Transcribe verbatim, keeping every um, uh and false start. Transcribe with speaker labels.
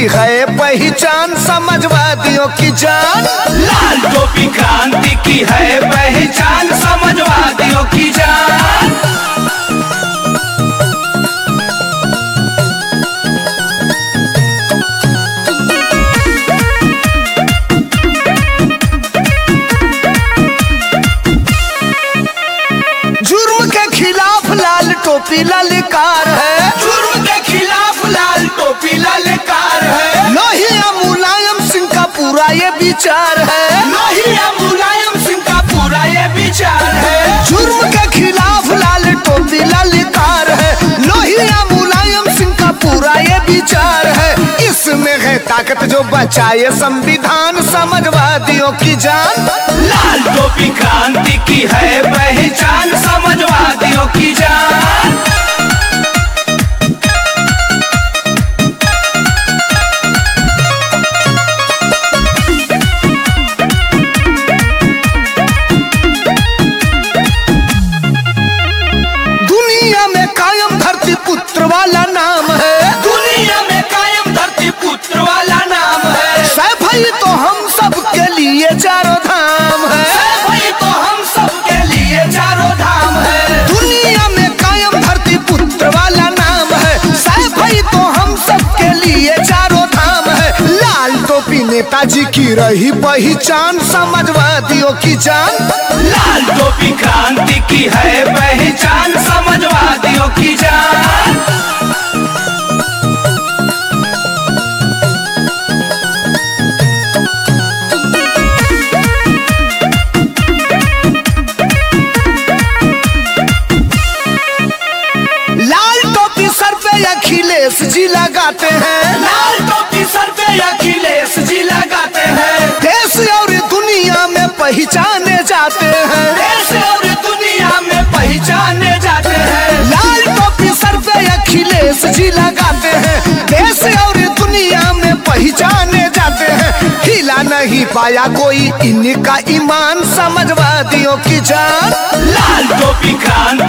Speaker 1: की है पहचान समाजवादियों की जान।
Speaker 2: लाल टोपी क्रांति की है पहचान समाजवादियों की जान।
Speaker 1: जुर्म के खिलाफ लाल टोपी ललकार है,
Speaker 2: जुर्म के खिलाफ लाल टोपी ललकार है।
Speaker 1: लोहिया मुलायम सिंह का पूरा ये विचार है,
Speaker 2: लोहिया मुलायम सिंह का पूरा ये विचार है।
Speaker 1: जुर्म के खिलाफ लाल टोपी ललकार है, लोहिया मुलायम सिंह का पूरा ये विचार है। इसमें है ताकत जो बचाए संविधान समाजवादियों की जान।
Speaker 2: लाल टोपी क्रांति की है पहचान समाजवादियों की जान।
Speaker 1: दुनिया में कायम धरती पुत्र वाला नाम है,
Speaker 2: दुनिया में कायम धरती पुत्र वाला नाम है।
Speaker 1: सैफई तो हम सब के लिए चारों धाम है,
Speaker 2: सैफई तो हम सब के लिए चारों धाम है।
Speaker 1: दुनिया में कायम धरती पुत्र वाला नाम है, सैफई तो हम सब के लिए चारों धाम है। लाल टोपी नेताजी की रही पहचान समाजवादियों की जान।
Speaker 2: लाल टोपी क्रांति की है पहचान समाजवादियों की जान।
Speaker 1: लाल टोपी सर पे अखिलेश जी लगाते हैं,
Speaker 2: लाल टोपी सर पे अखिलेश जी लगाते हैं।
Speaker 1: देश और दुनिया में पहचाने जाते हैं,
Speaker 2: देश और दुनिया में पहचाने जाते हैं।
Speaker 1: लाल टोपी सर पे अखिलेश जी लगाते हैं, देश और दुनिया में पहचाने जाते हैं। हिला नहीं पाया कोई इनका ईमान समाजवादियों की जान।
Speaker 2: लाल टोपी क्रांति